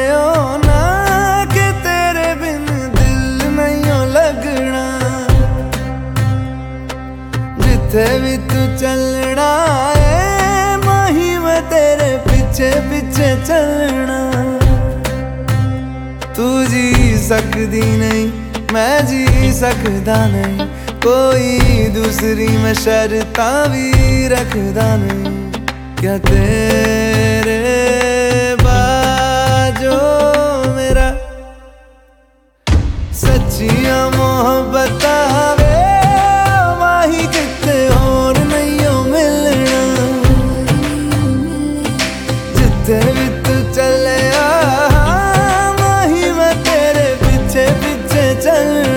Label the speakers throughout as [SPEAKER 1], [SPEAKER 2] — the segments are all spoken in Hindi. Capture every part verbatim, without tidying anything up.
[SPEAKER 1] हो ना कि तेरे बिन दिल नहीं हो लगना। जिथे भी तू चलना है माही मैं तेरे पीछे पीछे चलना। तू जी सकदी नहीं मैं जी सकदा नहीं, कोई दूसरी मैं शर्तां भी रखदा नहीं। क्या तेरे बाजो मेरा सच्चियां मोहब्बत वे माही किते और नहीं हो मिलना। जिथे भी तू चले माही मैं तेरे पीछे पीछे चलना।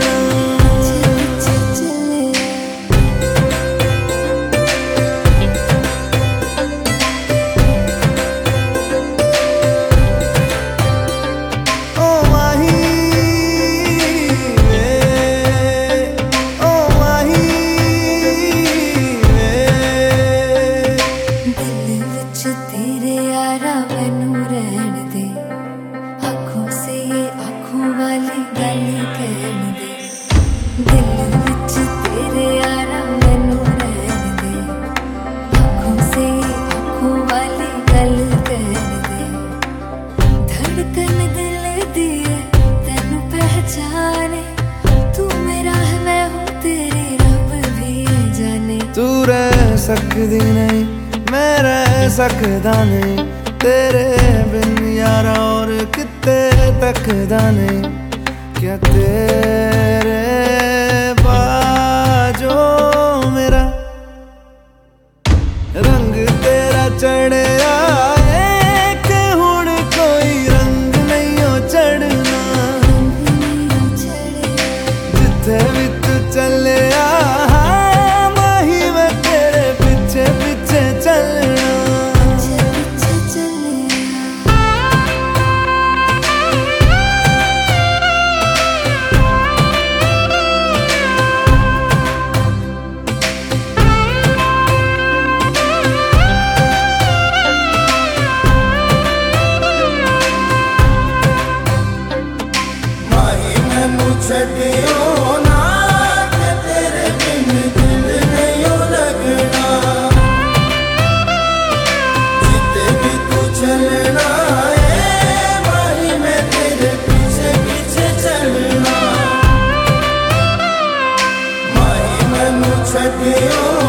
[SPEAKER 1] तू रह सकदी नहीं मैं रह सकदा नहीं, तेरे बिन यारा और किते तकदा नहीं। क्या तेरे बाजो मेरा रंग तेरा चढ़े आए कि हुण कोई रंग नहीं हो चढ़ना। जिथे भी तू चले छड़ियो ना कि तेरे बिन दिल नहीं हो लगना। जिते भी तू चलना है माही मैं तेरे पीछे पीछे चलना। माही मैनू छड़ियो